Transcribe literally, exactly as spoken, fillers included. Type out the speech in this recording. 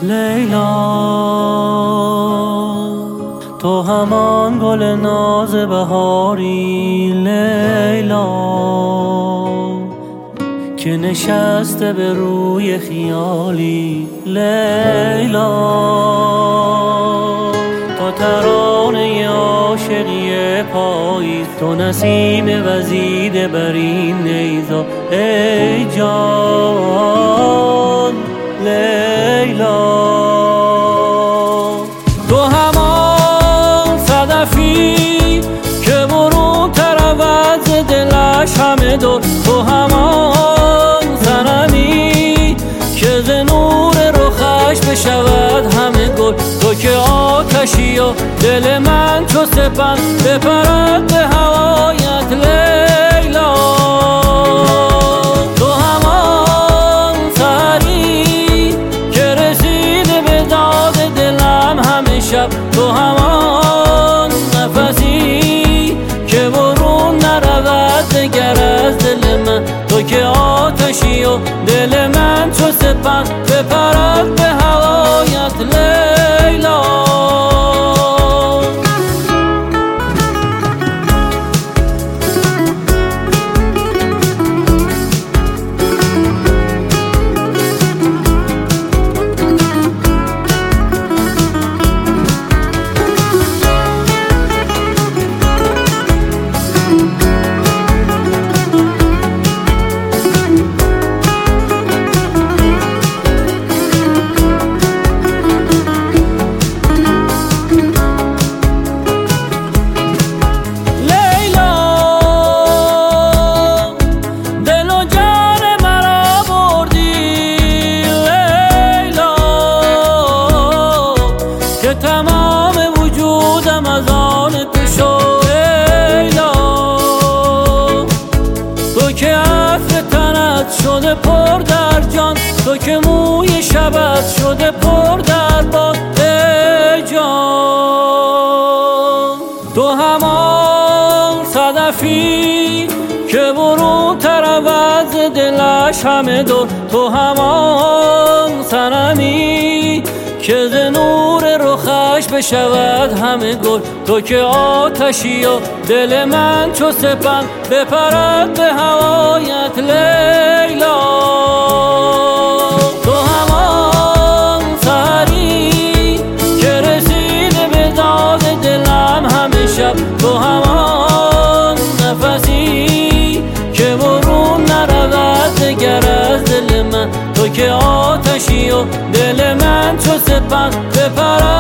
لیلا، تو همان گل ناز بهاری لیلا، که نشسته به روی خیالی لیلا. تو ترانه عاشقی پاییز، تو نسیم وزیده بر این نیزا ای جان لیلا. تو همان صدفی که برون تر از دلش همه دور، تو همان صنمی که ز نور رخش بشود همه گل. تو که آتشی و دل من چو سپند بپرد به هوایت لیلا. تو همان سحری که رسیده به داد دلم همه شب، تو همان نفسی که برون نرود دگر از دل من. تو که آتشی و دل من چو سپند بپرد به هوایت لیلا. تمام وجودم از آن تو شد لیلا. تو که عطر تنت شده پر در جان، تو که موی شبت شده پر در باد ای جان. تو همان صدفی که برون تر از دلش همه دور، تو همان صنمی که ز نور رخش بشود همه گل. تو که آتشی و دل من چو سپند بپرد به هوایت لیلا. تو همان سحری که رسیده به داد دلم همه شب، تو همان نفسی که برون نرود دگر از دل من. تو که آتشی و دل من چو سپند بپرد